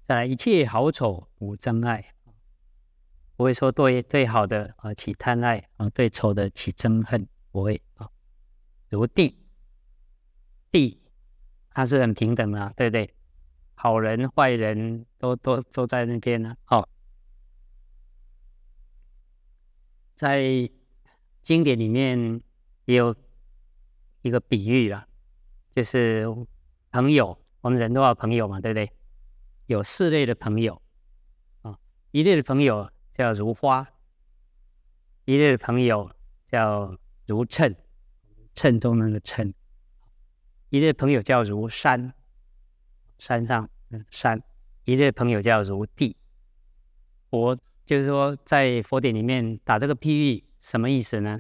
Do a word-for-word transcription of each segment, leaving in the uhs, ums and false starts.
再来，一切好丑无憎爱，不会说对对好的啊起贪爱啊，对丑的起憎恨，不会啊。如地，地它是很平等的、啊，对不对？好人坏人都都都在那边呢、啊。哦，在经典里面也有一个比喻啦，就是朋友，我们人都有朋友嘛，对不对？有四类的朋友啊，一类的朋友叫如花，一类的朋友叫如秤，秤中那个秤；一类的朋友叫如山，山上山；一类的朋友叫如地。佛就是说，在佛典里面打这个譬喻，什么意思呢？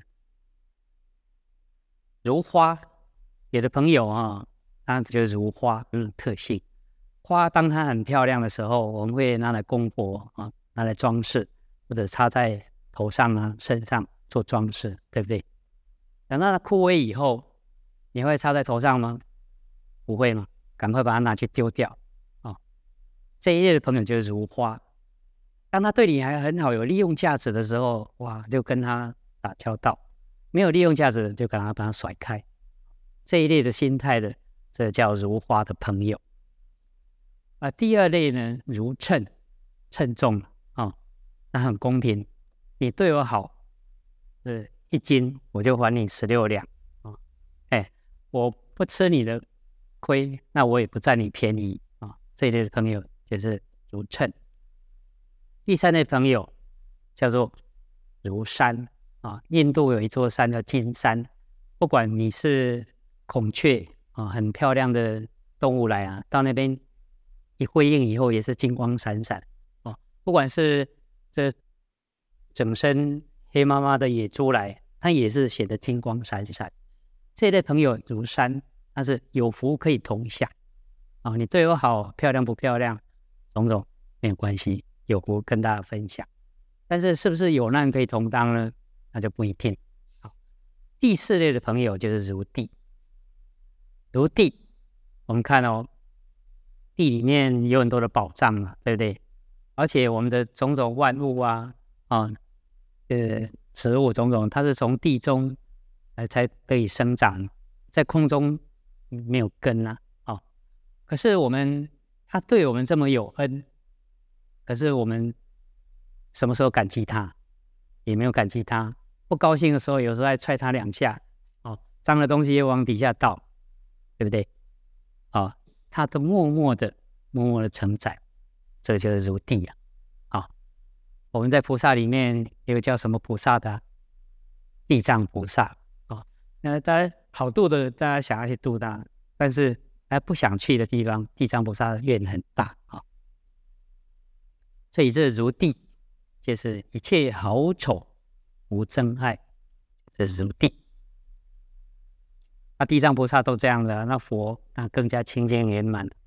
如花，有的朋友啊，它就是如花这种特性。花当它很漂亮的时候，我们会拿来供佛啊，拿来装饰，或者插在头上啊、身上做装饰，对不对？等到它枯萎以后，你会插在头上吗？不会吗？赶快把它拿去丢掉啊！这一类的朋友就是如花，当他对你还很好，有利用价值的时候，哇，就跟他打交道；没有利用价值的，就赶快把他甩开。这一类的心态的，这叫如花的朋友。啊，第二类呢，如秤，称重啊，那很公平。你对我好，是一斤我就还你十六两啊。哎，我不吃你的亏，那我也不占你便宜啊。这一类的朋友就是如秤。第三类朋友叫做如山啊，印度有一座山叫金山，不管你是孔雀啊，很漂亮的动物来啊，到那边一辉映以后也是金光闪闪哦。不管是这整身黑麻麻的野猪来，它也是显得金光闪闪。这类朋友如山，但是有福可以同享啊。你对我好，漂亮不漂亮，种种没有关系，有福跟大家分享。但是是不是有难可以同当呢？那就不一定。好，第四类的朋友就是如地，如地，我们看哦，地里面有很多的宝藏啊，对不对？而且我们的种种万物啊，啊，呃，植物种种，它是从地中呃才得以生长，在空中没有根啊，哦。可是我们他对我们这么有恩，可是我们什么时候感激他？也没有感激他。不高兴的时候，有时候还踹他两下，哦，脏的东西也往底下倒，对不对？哦，他都默默的、默默的承载，这就是如地啊。啊、我们在菩萨里面有个叫什么菩萨的、啊、地藏菩萨啊。那大家好度的，大家想要去度他，但是还不想去的地方，地藏菩萨的愿很大啊。所以这如地就是一切好丑无憎爱，这是如地。那地藏菩萨都这样的，那佛那更加清净圆满。